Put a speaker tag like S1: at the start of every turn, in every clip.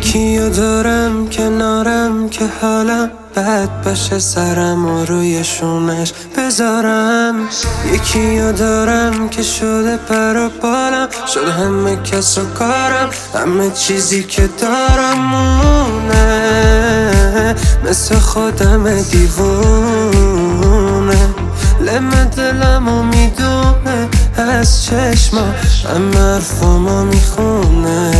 S1: یکیو دارم کنارم که حالم بد باشه سرم و روی شونش بذارم. یکیو دارم که شده پر و بالم، شد همه کس و کارم، همه چیزی که دارم مونه، مثل خودم دیوونه. لم دلمو میدونه از چشما، همه حرفامو میخونه.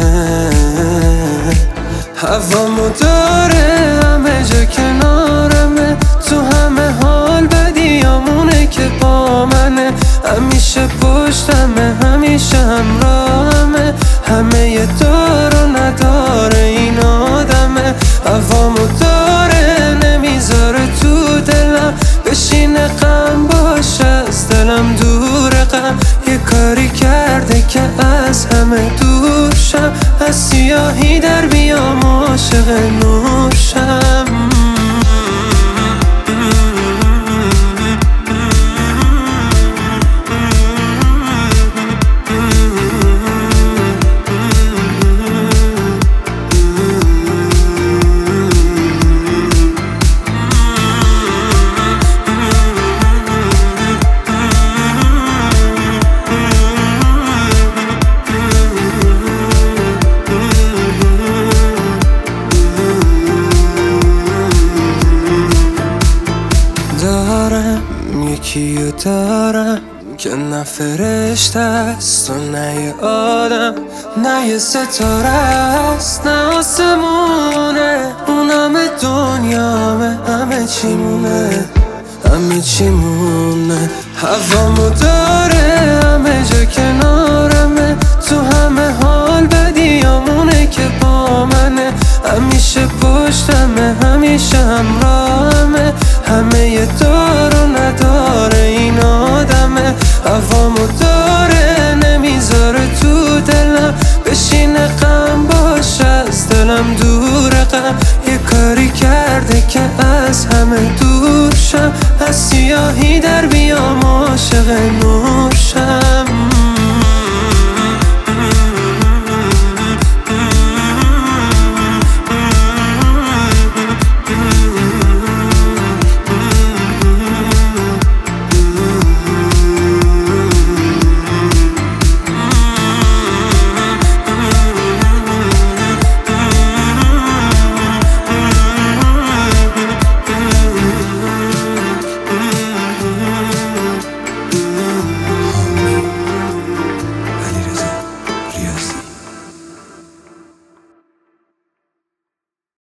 S1: هوامو داره همه جا کنارمه، تو همه حال بدیامونه که با منه. همیشه پشتمه، همیشه همراهمه، همه یه دار و نداره این آدمه. هوامو داره نمیذاره تو دلم بشینه، غم باشه از دلم دوره. غم یه کاری کرده که از همه دور شم، از سیاهی در بیام عاشق نور شم. یکیو دارم که نه فرشته است و نه یه آدم، نه یه ستاره است نه آسمونه. اون همه دنیامه، همه چیمونه، همه چیمونه. هوامو داره همه جا کنارمه، تو همه حال بدیامونه که با منه. همیشه پشتمه، همیشه همراهمه، همه یه دار و نداره این آدمه. هوامو داره نمیذاره تو دلم بشینه، غم باشه از دلم دوره. غم یه کاری کرده که از همه دور شم، از سیاهی در بیام عاشق نور شم.